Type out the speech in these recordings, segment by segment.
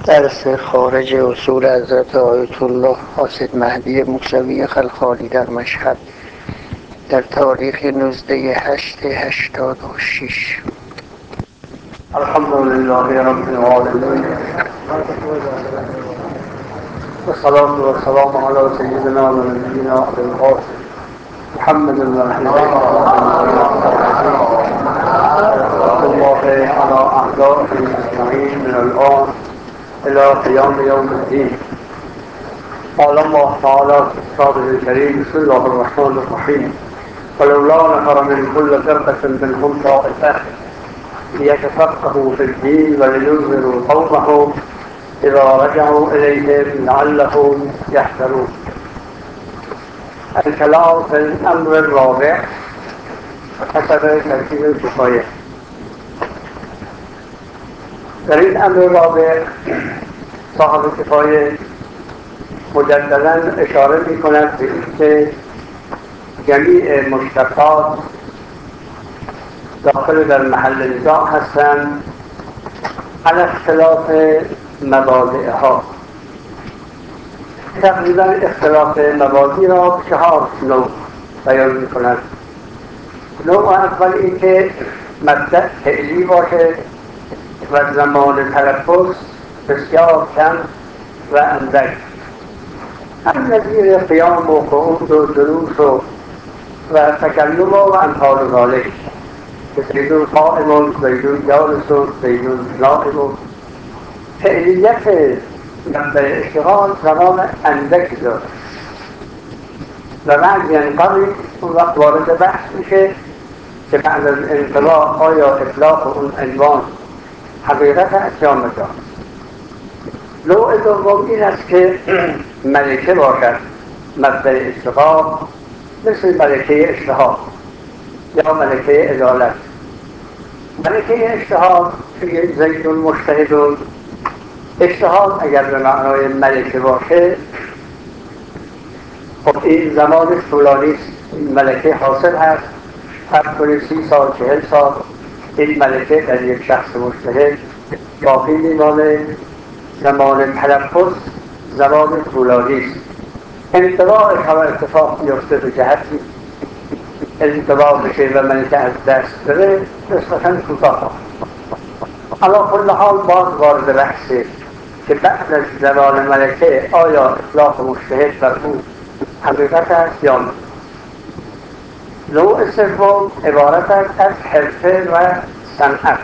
درس خارج اصول حضرت آیت الله حاسد مهدی موسوی خلخالی در مشهد در تاریخ 19/8/86. الحمد لله رب العالمين والصلاة والسلام على سيدنا ونبينا أبي القاسم محمد الله على أعدائه أجمعين من الآن إلى قيام يوم الدين. قال الله تعالى في كتابه الكريم: بسم الله الرحمن الرحيم. ولولا نفر من كل فرقة منهم طائفة ليتفقهوا في الدين ولينذروا قومهم إذا رجعوا إليهم لعلهم يحذرون. الكلام في الأمر الرابع حسب ترتیب الكفاية. در این امر رابع صاحب کفایه مجددا اشاره می کند به اینکه جمیع مشتقات داخل در محل نزاع هستند علی اختلاف مبادئها. تقریبا اختلاف مبادی را به 4 نوع بیان می کند. نوع اول اینکه مبدأ فعلی باشه و زمان تلفظ بسیار کم و اندک، هم نظیر قیام و قعود و جلوس و تکلم و امثال ذالک که زیدون قائم، زیدون جالس، زیدون نائم. فعلیت مبدأ اشتغال زمان اندکی دارد و بعد ینقضی اون وقت وارد بحث میشه که بعد از انقضاء آیا اطلاق اون عنوان حقیقت است یا مجاز. نوع دوم این است که ملکه باشد مبدأ اشتغال، مثل ملکه اشتهار یا ملکه عدالت. ملکه اشتهار زید مجتهد. اشتهار اگر به معنای ملکه باشه، خب این زمان طولانی ملکه حاصل هست، فرض کنید 30 سال 40 سال این ملکه در یک شخص مجتهد باقی میمانه. زمان تلفظ زمان طولانی است. انطباعش هم اتفاق میفته به جهتی انطباع بشه و ملکه از دست بره نسبتا کوتاه. علی کل حال باز وارد بحثه که بعد از زمان ملکه آیا اطلاق مجتهد بر او حقیقت است یا نه. نوع سوم عبارت است از حرفه و صنعت.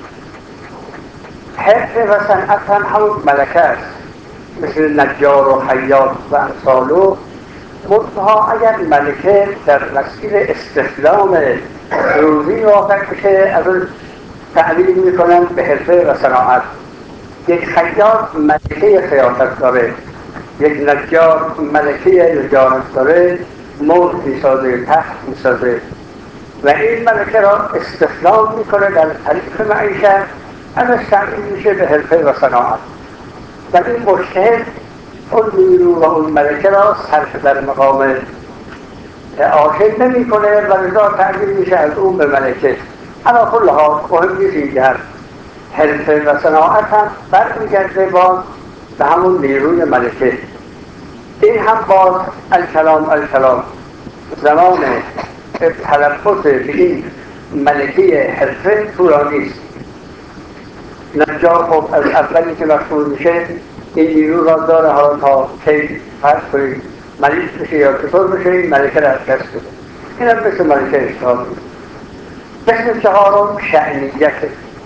حرفه و صنعت هم همون ملکه است، مثل نجار و خیاط و امثالو. منتها اگر ملکه در مسیر استخدام روزی واقع بشه، از اون تعبیر میکنن به حرفه و صناعت. یک خیاط ملکه خیاطت داره، یک نجار ملکه نجارت داره، مرغ میسازه، تخت میسازه و این ملکه را استخدام میکنه در طریق معیشت، ازش تعبیر میشه به حرفه و صناعت. و این مجتهد اون نیرو و اون ملکه را صرف در مقام عاشق نمی کنه و لذا تعبیر میشه از اون به ملکه. علی کل حال مهم نیست این جهت. حرفه و صناعت هم برمیگرده باز به همون نیروی ملکه. این هم باز الکلام زمان تلفظ به این ملکه حرفه طولانی است. نجار خب از اولی که مشغول میشه این نیرو را داره، حالا تا کی فرض کنید مریض بشه یا چطور بشه این ملکه را از دست بده. این هم مثل ملکه اشتغال. قسم چهارم شأنیته.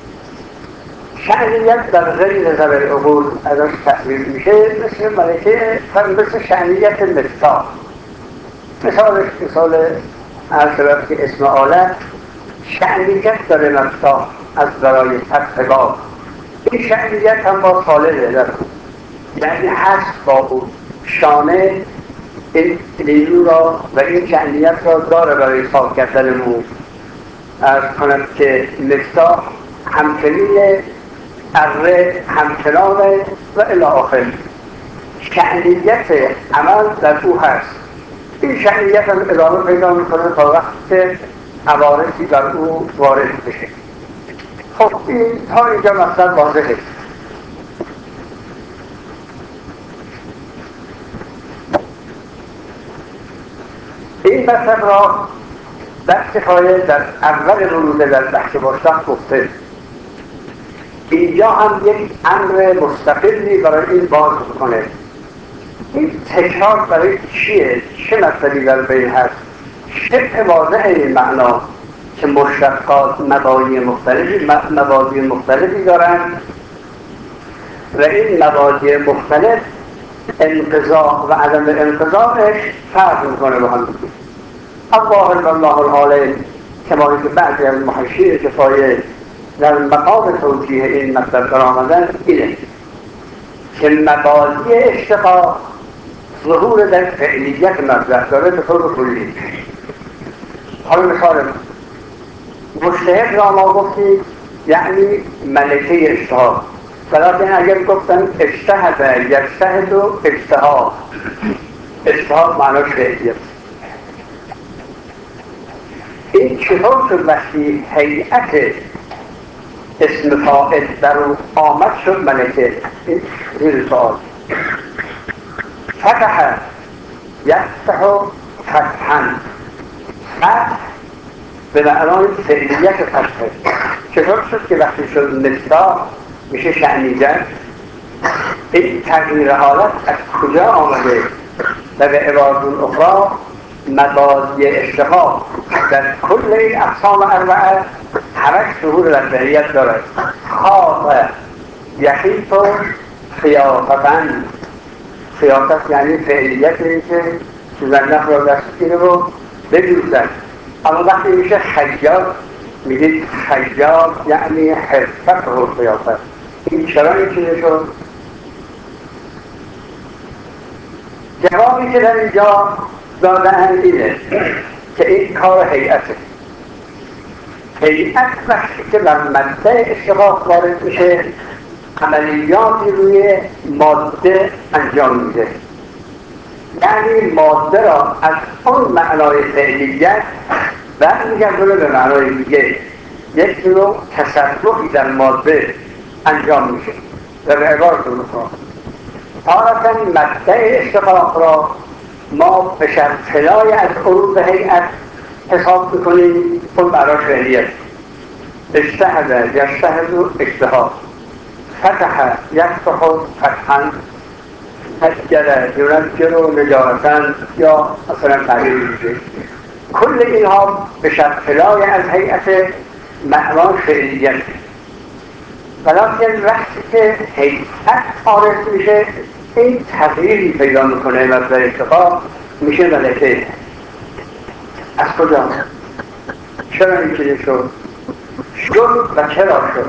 شأنیت در غیر ذوی العقول ازش تعبیر میشه مثل ملکه، مثل شأنیت مفتاح. مثال عرض شود که اسم آلت شأنیت داره مفتاح از برای فتح باب. این شأنیت هم با خالده داره، یعنی هست با او شانه این نیرو را و این شأنیت را داره برای صاف کردن مو. عرض کنم که مفتاح همچنین، اره همچنانه و الی آخر. شأنیت عمل در او هست. این شأنیت هم ادامه پیدا میکنه تا وقتی که عوارضی بر او وارد بشه. خب این تا اینجا مطلب واضحه. این مطلب را در کفایه در اول ورود در بحث مشتق گفته. اینجا هم یک امر مستقلی برای این باز کنه. این تکرار برای چیه؟ چه مطلبی در بین هست؟ شبه واضح این معنا که مشتقات مبادی مختلفی دارند و این مبادی مختلف انقضاء و عدم انقضاءش فرق میکنه با هم. الله العالم کما که بعضی از محشین کفایه در مقام توجیه این مطلب در آمدن اینه که مبادی اشتقاق ظهور در فعلیت مطلب داره به طور کلی. حالا مثال مجتهد را ما گفتیم یعنی ملکه اجتهاد، ولیکن اگر گفتن اجتهد یجتهد و اجتهاد، اجتهاد معناش فعلیت. این چطور شد وقتی هیئت اسم فاعل در اون آمد شد ملکه؟ این زیر سوال. فتح یفتح فتحا، فتح به معنای فعلیت فتحه. چطور شد که وقتی شد مفتاح میشه شأنیدن؟ این تغییر حالت از کجا آمده؟ و به عبارت اخرى مبادی اشتقاق در کل این اقسام اربعه همش ظهور در فعلیت دارد. خاف یخیف و خیافتن، خیافت یعنی فعلیت این که سوزندخ را دست گیره و بجوزد. اما وقتی میشه خیاط میگید خیاط یعنی حرفت و خیافت. این چرا این چیزه شد؟ جوابی که در اینجا دادن اینه که این کار هیئته. هیئت وقتی که بر مبدأ اشتقاق وارد میشه عملیاتی روی ماده انجام میده، یعنی ماده را از اون معنای فعلیت برمیگردونه به معنای دیگه. یک نوع تصرفی در ماده انجام میشه و به عبارت اخرى تارة مبدأ اشتقاق را ما به شرطلای از عروض هیئت حساب میکنیم، اون براش فعلیت. اجتهد یجتهد و اجتهاد، فتح یفتح فتحا، نجر ینجر و نجارتن یا مثلا تغییر میشه. کل اینها به شرطلای از هیئت معناش فعلیت. ولیکن وقتی که هیئت عارض میشه این تغییری پیدا میکنه مبدأ اشتقاق میشه ملکه. از کجا؟ چرا این چیزی شد؟ شد و چرا شد؟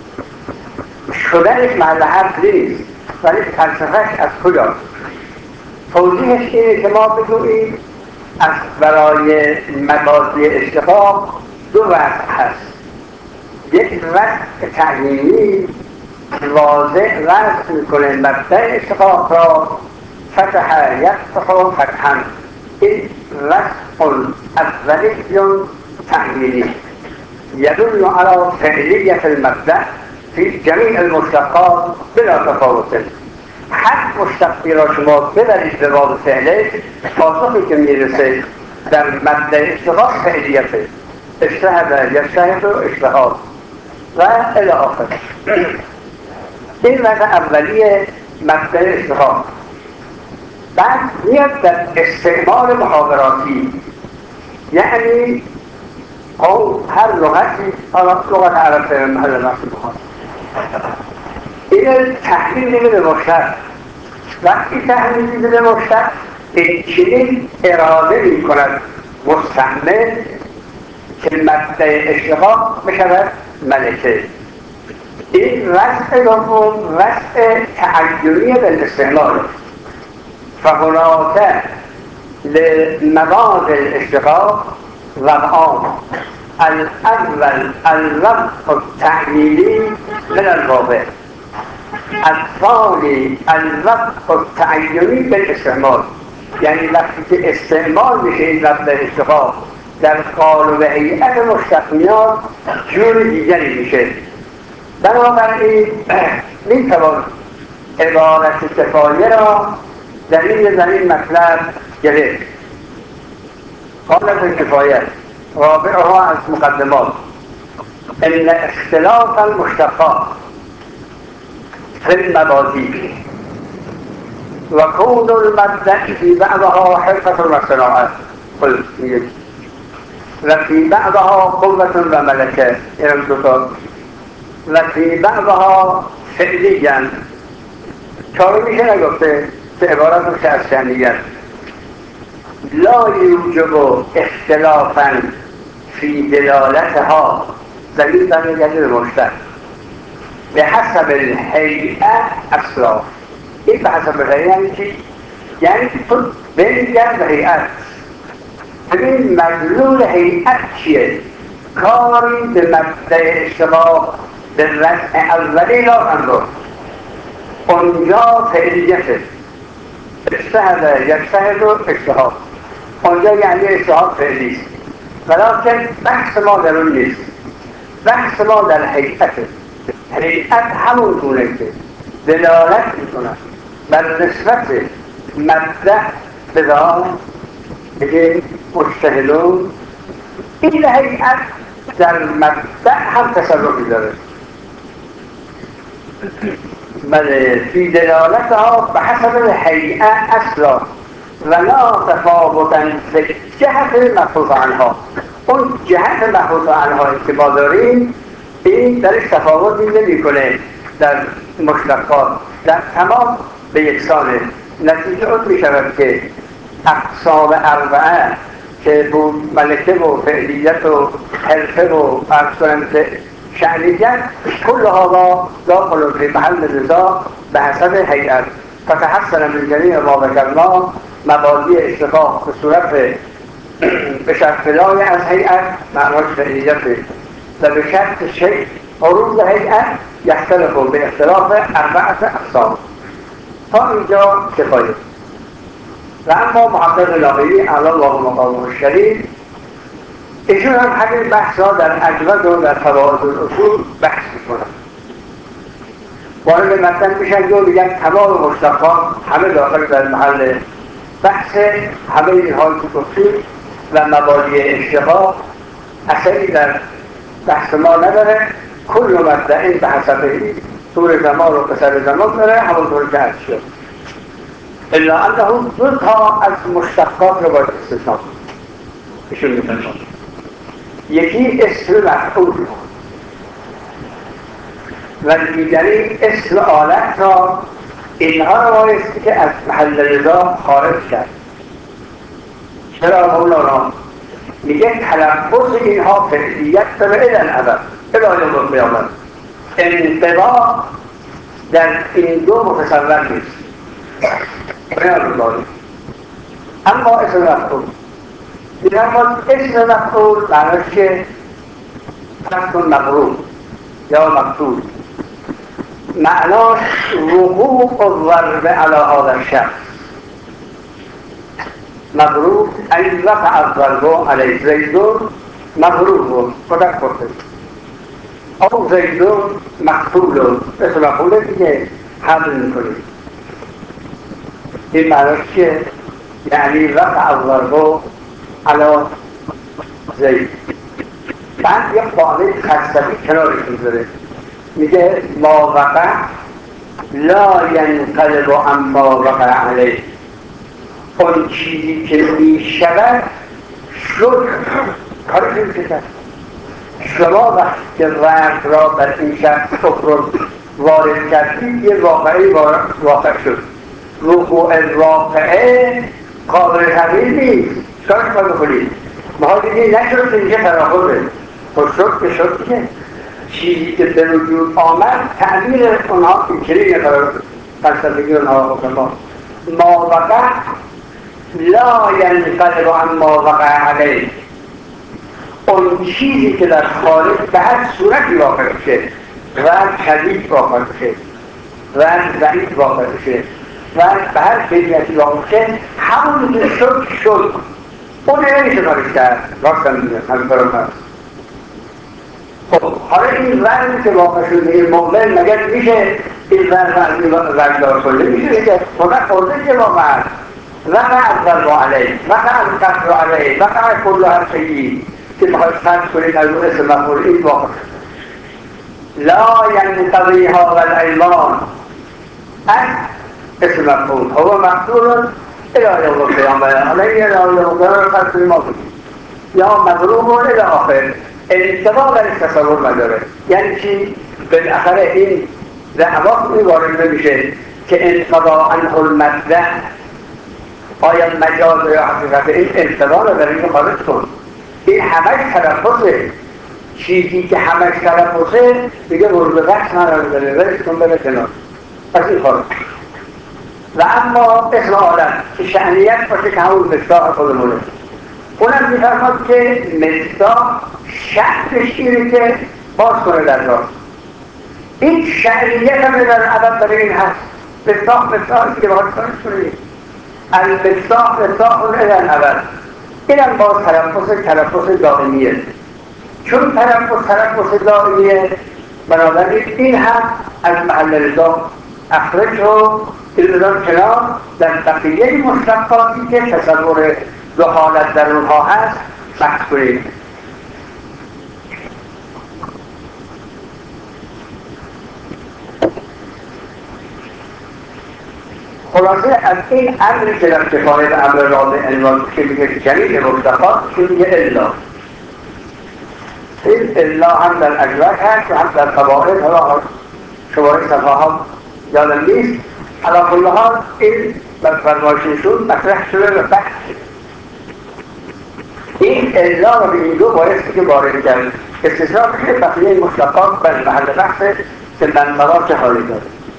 شدنش محل حرف نیست، ولی فلسفهش از کجا؟ توضیحش اینه که ما بگوییم از برای مبادی اشتقاق دو وضع هست. یک وضع تعیینی واضح وضع میکنه مبدأ اشتقاق را، فتح یفتح فتحا. این وضع اولیون تعیینی یدل على فعلیت المبدأ فی جمیع المشتقات بلا تفاوت. هر مشتقی را شما ببرید به باب فعلش، پاسخی که میرسه در مبدأ اشتقاق فعلیته. اجتهد یجتهد و اجتهاد و الی آخر. این وضع اولی مبدأ اشتقاق. بعد میاد در استعمال محاوراتی، یعنی هر لغتی، لغت عرب به محل نفس بخواد این تحلیل میده به مشتق. وقتی تحلیل میده به مشتق این چنین اراده میکند مستعمل که مبدأ اشتقاق بشود ملکه. این وضع دوم وضع تعینی بالاستعمال. فهناك لمبادئ الاشتقاق وضعان: الاول الوضع التعیینی من الواقع، الثانی الوضع التعیینی بالاستعمال. یعنی وقتی که استعمال میشه این مبدأ اشتقاق در قالب هیئت مشتق میاد جور دیگری میشه. بنابراین میتوان عبارت کفایه را در این مطلب گرفت. قالت کفایت رابعها از مقدمات ان اختلاف المشتقات في المبادئ و کون المبدأ في بعضها حرفة و صناعت و فی بعضها قوة و ملکه، این دوتا، و فی بعضها فعلیاً چاره میشه نگفته که عبارت میشه از شنیت لا یوجب اختلافا فی دلالتها، دلیل برمیگرده به مشتق به حسب الهیئه اصلا. این به حسب الهیئه یعنی چی؟ یعنی تو بنگر به هیئت، ببین مدلول هیئت چیه؟ کاری به مبدأ اشتباه به رفع اولی لا انظر، اونجا فعلیته، اجتهد یجتهد و اجتهاد، اونجا یعنی اجتهاد فعلی است، ولیکن بحث ما در اون نیست، بحث ما در هیئته. هیئت همون گونه که دلالت میکنه بر نسبت مبدأ به ذات، بگه مجتهدون، این هیئت در مبدأ هم تصرفی داره. بله، فی دلالتها به حسب الهیئه اصلا و لا تفاوتا فی جهت مبحوث عنها. اون جهت مبحوث عنها که ما داریم این درش تفاوتی نمیکنه در مشتقات، در تمام به یکسانه. نتیجه اون میشود که اقسام اربعه که بود ملکه و فعلیت و حرفه و ارسان شأنیت، كلها ما داخل في محل نزاع بحسب هيئة، فتحسن من جميع ما ذكرناه مبادئ اشتقاق به صورت به شرط لای از هیئت معناش فعلیته و به شرط شیء عروض هیئت یختلف به اختلاف اربعه اقسام. تا اینجا کفایه. و اما محقق لاغری اعلی الله مقامه الشریف، ایشون هم همین بحث ها در اجود و در فواید الاصول بحث میکنن، وارد مطلب میشن و میگن تمام مشتقات همه داخل در محل بحث همه اینها که گفتیم و مبادئ اشتقاق اثری در بحث ما نداره. کل مبدأ به حسب طول زمان و قصر زمان داره، همونطور که عرض شد، الا انه دو تا از مشتقات رو باید استثنا ایشون میفرماید. یکی اسم مفعول و دیگری اسم آلت را، اینها رو بایستی که از محل رضا خارج کرد. چرا مولانا میگه تلفظ اینها فعلیت داره الی الابد، الی یوم القیامه، انقضا در این دو متصور نیست. اما اسم مفعول می‌فرماید اسم مفعول معناش که شخص مغروب یا مقتول، معناش وقوع الضرب علی هذا الشخص، مغروب ای وقع الضرب علی زیدون مغروب قدر کرده او زیدون مقتول، اسم مفعول دیگه حمل میکنید. این معناش که یعنی وقع الضرب علی زید. بعد یک قاعده خستگی کنارش میذاره، میگه ما وقع لا ینقلب عما وقع علیه، اون چیزی که میشود شد کارش نمیشه کرد. شما وقتی که رنگ را بر این شخص کفر وارد کردید یه واقعی واقع شد، وقوع الواقعه قابل تغییر نیست، شاید باید بکنید ما دیگه نشد که میشه تراخوره خود شد که شد که چیزی که به وجود آمد تعبیر اونها اینجوری فلسفگی اونها حکما ما وقع لا ینقلب عما وقع علیه، اون چیزی که در خارج به هر صورتی واقع بشه، رنگ شدید واقع بشه، رنگ ضعیف واقع بشه، رنگ به هر کیفیتی واقع بشه، همون که شد شد، اون نمیشه کارش کرد. راستم میگه همین کارم هست. خب حالا این رنگ که واقع شده این مومن مگر میشه این رنگ رنگدار کنه؟ میشه که خدا خورده که واقع هست وقع الضرب علیه، وقع القتل علیه، وقع کل حرفی که میخواد فرض کنید از اون اسم مفعول این واقع لا ینقضیها و الایمان از اسم مفعول هو مقصود الى یوم القیامه علیه الى یوم القیامه فرض کنید ما بودیم یا مضروب الى آخر انتقا برش تصور نداره. یعنی چی؟ بالاخره این دعوا این وارد نمیشه که انقضا عنه المبدأ آیا مجاز یا حقیقت این انتقا رو در این خارج کن. این همش تلفظه، چیزی که همش تلفظه دیگه مورد بحث نداره برش کن بره کنار از این خارج. و اما اسم آدم که شأنیت باشه که همون مصداق خودمونه اونم میفرماد که مصداق شأنش اینه که باز کنه در راه. این شأنیت هم در عدد برای این هست مصداقی که باز کنه کنید المصداق اون ادن عدد اینم باز تلفظ دائمیه. چون تلفظ دائمیه بنابراین این هم از محل رضا اخرج رو ایران کنار در بقیه مشتقاتی که تصور دو حالت در اونها هست بحث کنید. خلاصه از این امری که در کفایت امر رابع انوان که میگه جمیع مشتقات که میگه الا این الا هم در اجواج هست و هم در قواعد حالا شماره صفحه ها یادم نیست. علی کل حال این فرمایششون مطرح شده و بحث این الا رو به این دو بایستی که وارد کرد استثناء بشه بقیه مشتقات بر محل بحث که منظرات حالی داره.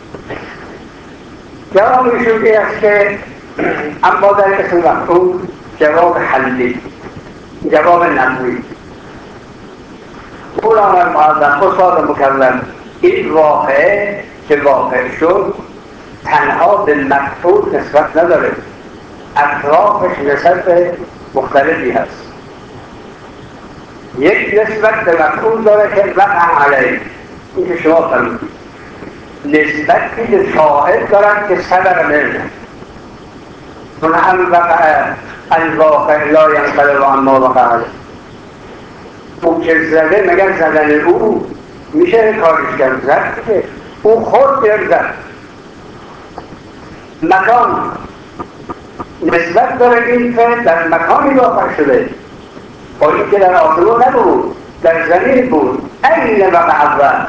جواب ایشون این است که اما در اسم مفعول جواب حلی جواب نحوی مولانا المعظم استاد مکرم این واقعه که واقع شد تنها به مفعول نسبت نداره، اطرافش نسبت مختلفی هست. یک نسبت به مفعول داره که وقع علیه این که شما فرمودید، نسبتی به فاعل دارد که صدر منه چون هم وقع الواقع لا ینقلب عما وقع علیه. او که زده مگر زدن او میشه کارش کرد زد که او خود زد. مکان نسبت داره این فعل در مکانی واقع شده با این که در آسمان نبود در زمین بود. این وقع اول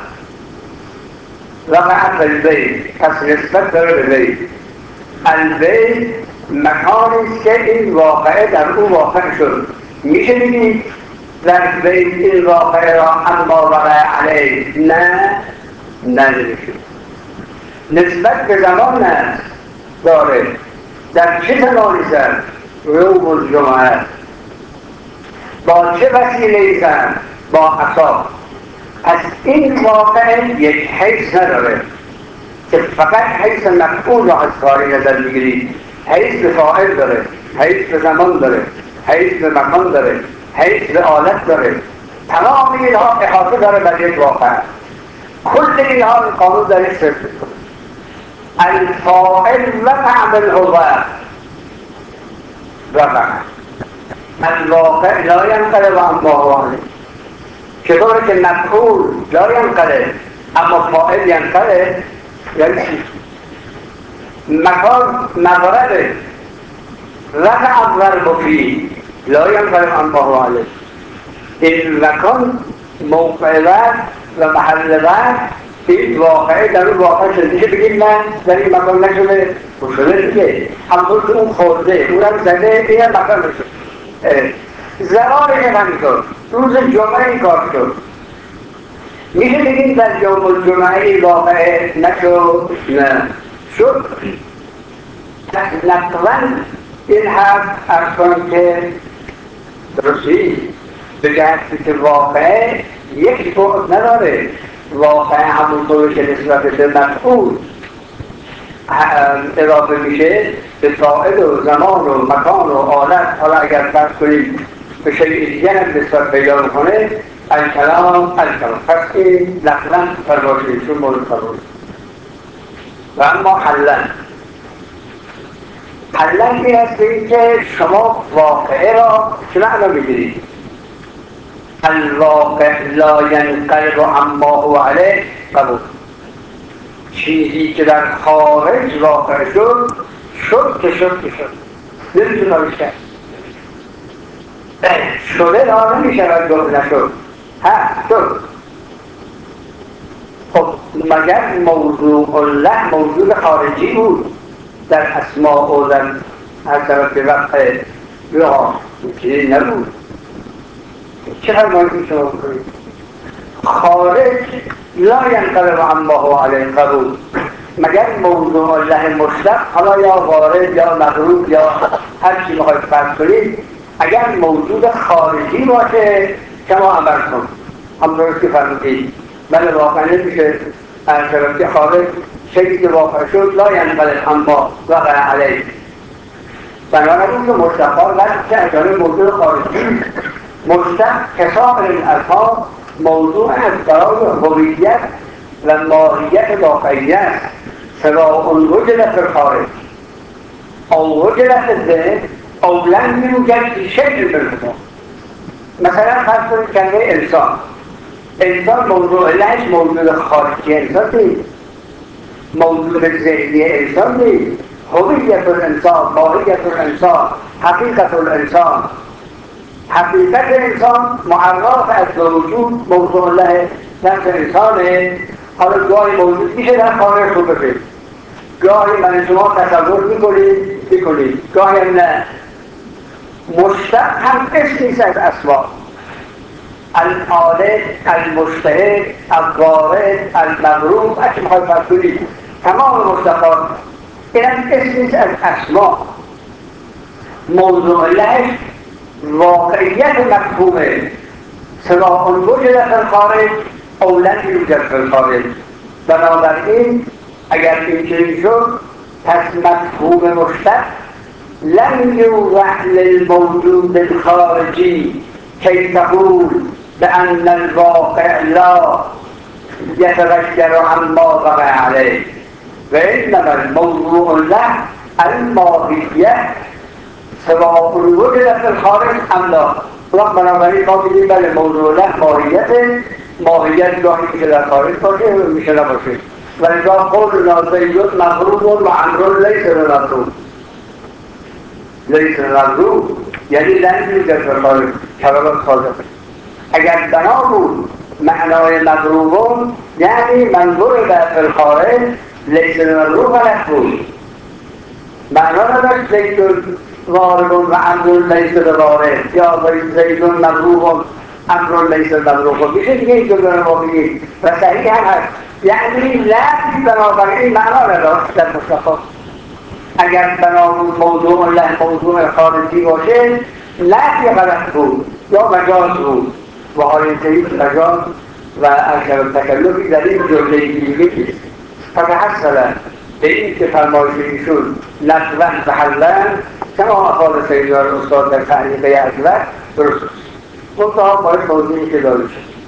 وقع البیت پس نسبت داره به بیت. البیت مکانیست که این واقعه در اون واقع شد. میشه بگید در بیت این واقعه را اما وقع علیه نه نمیشه. نسبت به زمان داره. در چه زمانی زد؟ یوم الجمعه. با چه وسیله‌ای زد؟ با عصا. پس این واقع یک حیث نداره که فقط حیث مفعول را از کاری نظر میگیرید. حیث به فاعل داره، حیث به زمان داره، حیث به مکان داره، حیث به آلت داره. تمام اینها احاطه داره بر یک واقع. کل اینها قانون در صرف الفاعل وقع بالهوى وقع الواقع لا ینقلب عما هو علیه. چطوره که مفعول لا ینقلب اما فاعل ینقلب یعنی چی؟ مکان مورده وقع الضرب فيه لا ینقلب عما هو علیه. این مکان موقع و محل وقت این واقعه در اون واقع شده. میشه بگید نه در این مکان نشده و شده دیگه همطور که اون خورده اونم زده این مکان نشده. زمانش همینطور روز جمعه این کار شد. میشه بگید در یوم الجمعه این واقعه نشد؟ نه شد. نقلا این حرف ارکان که درستی به جهتی که واقعه یک بعد نداره. واقعه همونطور که نسبت به مفعول اضافه میشه به فاعل و زمان و مکان و آلت. حالا اگر فرض کنید به شیء دیگر هم نسبت پیدا میکنه الکلام پس این نقلا فرمایششون مورد قبول. و اما حلن حلن این است که شما واقعه را چه معنا بگیرید؟ الواقع لا ینقلب عما هو علیه قبول. چیزی که در خارج واقع شد شد که شد که شد، نمیتونه روش کرد. شده را نمیشود گفت نشد، شد. خب مگر موضوع الله موجود خارجی بود در اسماء و در هر طرف به وقت یا چیزی نبود؟ چه فرمایشی شما بکنید؟ خارج لا ینقلب عما هو علیه قبول. مگر موضوع الله مطلق، حالا یا وارد یا مغروب یا هر چی میخواید فرض کنید، اگر موجود خارجی باشه شما عمل کن، هم درستی فرمودید. بله واقعا نمیشه از طرف خارج شکلی که واقع شد لا ینقلب عما وقع علیه. بنابراین که مطلقا وقت که اجانه موجود خارجی مطلق کسائر الالفاظ موضوع از برای هویت و ماهیت واقعیت، سواء وجد فی الخارج او وجد فی الذهن او لم یوجد فی شیء منهما. مثلا فرض کنید کلمه انسان موضوع لهش موجود خارجی انسان نیست، موجود ذهنی انسان نیست. هویت الانسان، ماهیت الانسان، حقیقت الانسان، حقیقت انسان معرف از وجود موضوع له نفس انسانه. حالا گاهی موجود میشه در خارج رو بفید، گاهی من شما تصور میکنید، گاهی هم نه. مشتق هم اسم نیست از اسما، العالم، المجتهد، الوارد، المغروب، اچه میخواید فرض کنید تمام مشتقات این هم اسم نیست از اسما. موضوع لهش واقعیت مفهومه، سواء وجد فی الخارج او لم یوجد فی الخارج. بنابراین اگر این چنین شد پس مفهوم مشتق لم یوضع للموجود الخارجی کی تقول بأن الواقع لا يتغير عما وقع عليه، وإنما الموضوع له الماهیه سواء وجد فی الخارج ام لا. وقت بنابراین ما بگیم بله موضوع له ماهیت گاهی میشه در خارج باشه میشه نباشه. ولی گاه قول زید مغروب و عمرو لیس مغروب، لیس مغروب یعنی لن یوجد فی الخارج، کلمات صادقه. اگر بنا بود معنای مغروب یعنی منظور در فی الخارج لیس مغروب غلط بود، معنا نداشت زید وارد و عمرو لیس بوارد یا زید مغروب و عمرو لیس مغروب. میشه دیگه این جمله رو بگید و صحیح هم هست، یعنی لفظی بنابراین معنا نداشت در مصطفی. اگر بنابراین موضوع له موضوع خارجی باشه لفظی غلط بود یا مجاز بود و حالی سید مجاز و اکثر تکلفی در این جمله دیگه نیست. فتحصل به این که فرمایش ایشون لفظاً و حلاً کما افعال سیدیان استاد در تعلیقه اکبر درست است. منتها باید موضوعی که داری شد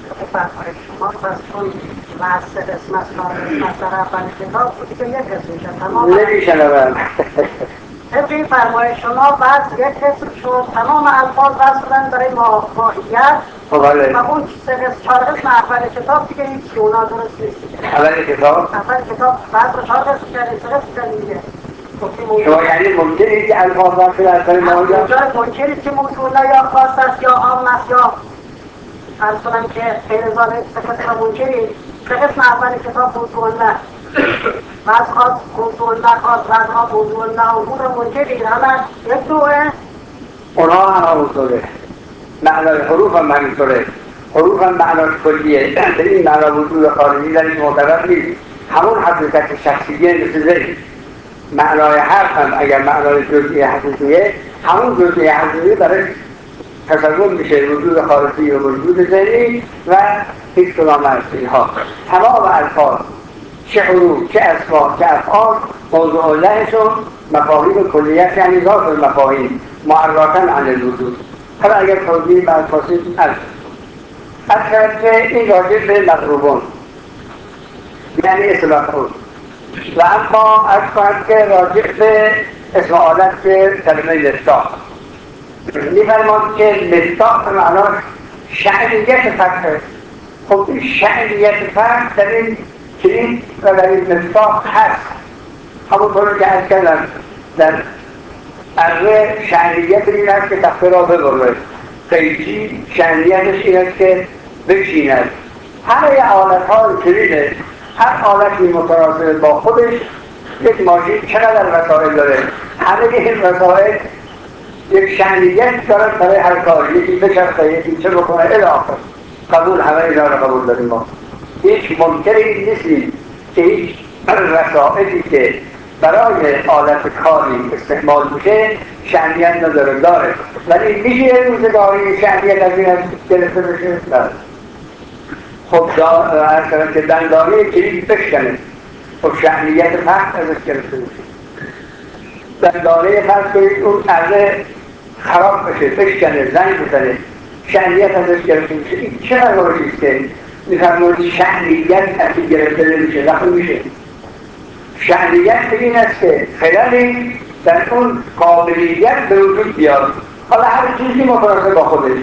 شما پس چون بحث قسمت در اول کتاب بود که یک قسم شد تمام نمیشنوم. طبقی فرمایش شما بعد یک قسم شد تمام الفاظ بحث شدن برای ماهیت و اون چهار قسم اول کتاب دیگه هیچی اونا درست نیست. اول کتاب بعد رو 4 قسم کردیم 3 قسم کردیم دیگه. شما یعنی ممکنه که الفاظ بحث از برای ماهیت ممکنه که موضوع یا خاص است یا عام است یا عرض کنم که غیر ظاهر صفت را منکرید. 3 قسم اول کتاب موضوع الله، بعض خاص موضوع الله خاص، بعضها موضوع الله اون را منکرید. همه یک دوه اونها هم همونطوره، معنای حروف هم همینطوره. حروف هم معناش کلیه، به این معنا وجود خارجی درش معتبر نیست. همون حقیقت شخصیه مثل زید، معنای حرف هم اگر معنای جزئی حقیقیه همون جزئی حقیقی درش تصور میشه، وجود خارجی و وجود ذهنی و هیچ کدام از اینها. تمام الفاظ چه حروف چه اسما چه افعال موضوع لهشون مفاهیم کلیت یعنی ذات المفاهیم معرفاً عن الوجود. حالا اگر توضیح بعد فاصل از که این راجع به مغروبون یعنی اصلاح خود و اما از که راجع به اسم آلت به کلمه مفتاح می‌فرماد که مفتاح به معناش شأنیت فتحه. خب این شأنیت فتح در این کلید و در این مفتاح هست. همونطور که عرض کردم در اره شأنیت این است که تخته را ببره، قیچی شأنیتش این است که بشیند. همه آلت‌های کلیده، هر آلتی متناسب با خودش. یک ماشین چقدر وسایل داره، همه این وسایل یک شأنیت دارن برای هر کار، یکی بچرخه، یکی چه بکنه الی آخر. قبول، همه اینا رو قبول داریم ما. هیچ منکری نیستیم که هیچ وسایلی که برای آلت کاری استعمال میشه شأنیت نداره، داره. ولی میشه روزگاری شأنیت از این گرفته بشه؟ داره. خب هر طرف که دندانه کلید بشکنه، خب شأنیت فرق ازش گرفته بشه. دندانه فرق کنید اون اره خراب بشه، بشکنه، زنگ بزنه، شأنیت ازش گرفته میشه. این چه قرارشیست که میفرمایید شأنیت ازش گرفته نمیشه؟ نخون میشه. شأنیت این است که خلالی در اون قابلیت به وجود بیاد. حالا هر چیزی متناسب با خودش.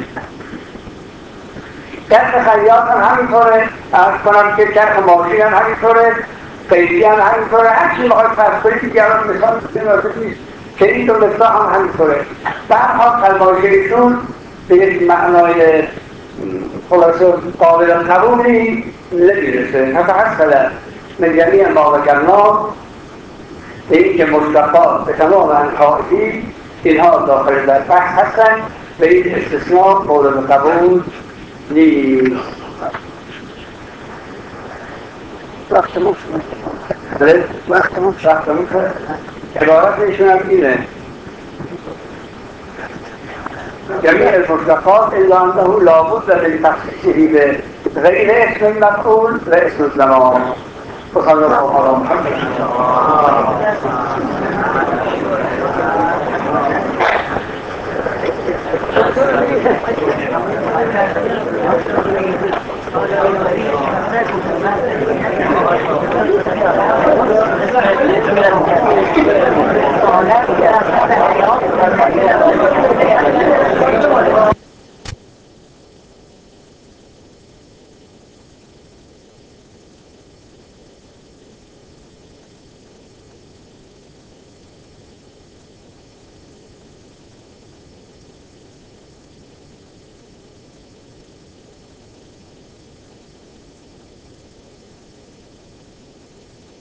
چرخ خیاط هم همینطوره، عرض کنم که چرخ ماشین هم همینطوره، قیچی هم همینطوره، هر چی میخواید فرض کنید که الان مثال مناسب نیست. کلید و مفتاح هم همینطوره. به هر حال کلماشیشون به یک معنای خلاصه قابل قبولی نمیرسه. حتی من جمیع ما ذکرنا به این که مشتقات به تمام انواعی اینها داخل در بحث هستن، به این استثناء مورد قبول نیست. وقتمون شد. وقتمون شد. عبارتشون هم اینه: جمیع المشتقات الا انه لابد من تخصیصه به غیر اسم المفعول و اسم الزمان. وصلی الله علی محمد. Thank you.